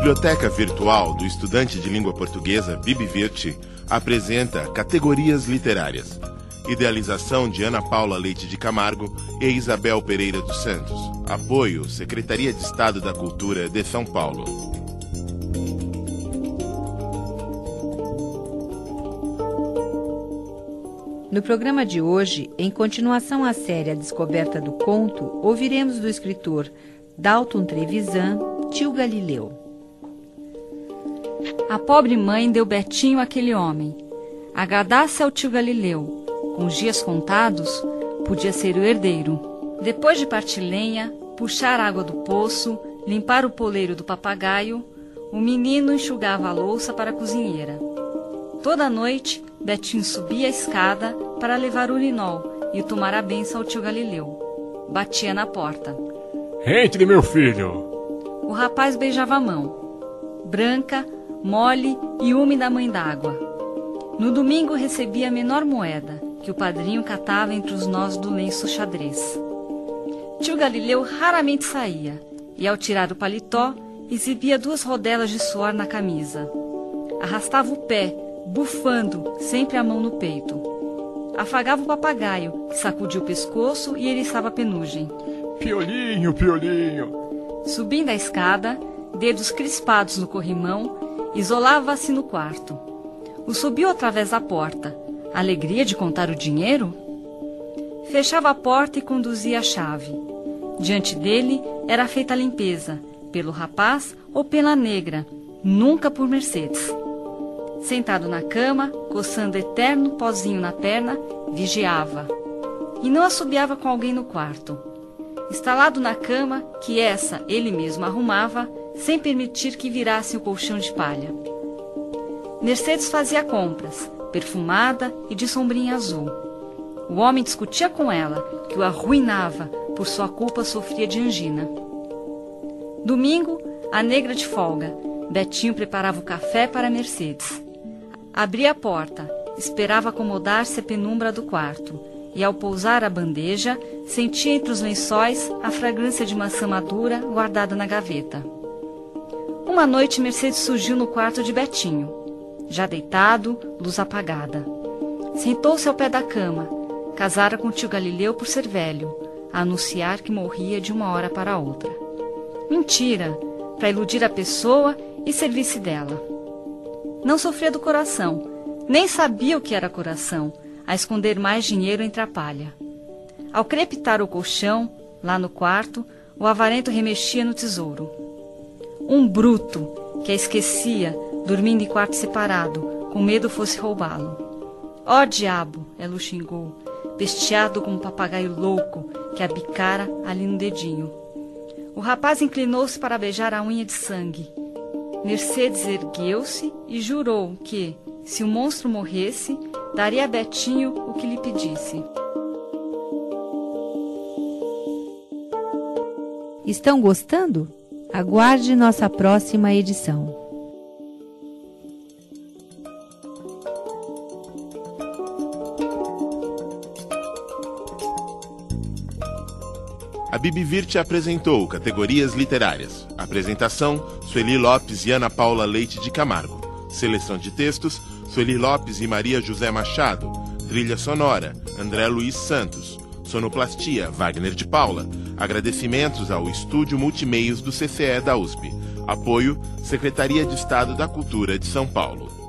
Biblioteca Virtual do Estudante de Língua Portuguesa BibVirt apresenta Categorias Literárias. Idealização de Ana Paula Leite de Camargo e Isabel Pereira dos Santos. Apoio Secretaria de Estado da Cultura de São Paulo. No programa de hoje, em continuação à série A Descoberta do Conto, ouviremos do escritor Dalton Trevisan, Tio Galileu. A pobre mãe deu Betinho àquele homem. Agradasse ao tio Galileu, com os dias contados, podia ser o herdeiro. Depois de partir lenha, puxar água do poço, limpar o poleiro do papagaio, o menino enxugava a louça para a cozinheira. Toda noite, Betinho subia a escada para levar o urinol e tomar a bênção ao tio Galileu. Batia na porta. Entre, meu filho! O rapaz beijava a mão, branca, mole e úmida mãe d'água. No domingo recebia a menor moeda, que o padrinho catava entre os nós do lenço xadrez. Tio Galileu raramente saía, e ao tirar o paletó, exibia 2 rodelas de suor na camisa. Arrastava o pé, bufando, sempre a mão no peito. Afagava o papagaio, que sacudia o pescoço e eriçava a penugem. Piolinho, piolinho! Subindo a escada, dedos crispados no corrimão, isolava-se no quarto. O subiu através da porta. Alegria de contar o dinheiro? Fechava a porta e conduzia a chave. Diante dele era feita a limpeza, pelo rapaz ou pela negra, nunca por Mercedes. Sentado na cama, coçando eterno pozinho na perna, vigiava. E não assobiava com alguém no quarto. Instalado na cama, que essa ele mesmo arrumava, sem permitir que virasse o colchão de palha. Mercedes fazia compras, perfumada e de sombrinha azul. O homem discutia com ela, que o arruinava, por sua culpa sofria de angina. Domingo, a negra de folga, Betinho preparava o café para Mercedes. Abria a porta, esperava acomodar-se à penumbra do quarto, e ao pousar a bandeja, sentia entre os lençóis a fragrância de maçã madura guardada na gaveta. Uma noite, Mercedes surgiu no quarto de Betinho. Já deitado, luz apagada. Sentou-se ao pé da cama. Casara com o tio Galileu por ser velho, a anunciar que morria de uma hora para outra. Mentira, para iludir a pessoa e servir-se dela. Não sofria do coração, nem sabia o que era coração, a esconder mais dinheiro entre a palha. Ao crepitar o colchão, lá no quarto, o avarento remexia no tesouro. Um bruto, que a esquecia, dormindo em quarto separado, com medo fosse roubá-lo. Ó diabo, ela o xingou, bestiado como um papagaio louco que a bicara ali no dedinho. O rapaz inclinou-se para beijar a unha de sangue. Mercedes ergueu-se e jurou que, se o monstro morresse, daria a Betinho o que lhe pedisse. Estão gostando? Aguarde nossa próxima edição. A BibVirt apresentou Categorias Literárias. Apresentação, Sueli Lopes e Ana Paula Leite de Camargo. Seleção de textos, Sueli Lopes e Maria José Machado. Trilha sonora, André Luiz Santos. Sonoplastia, Wagner de Paula. Agradecimentos ao Estúdio Multimeios do CCE da USP. Apoio, Secretaria de Estado da Cultura de São Paulo.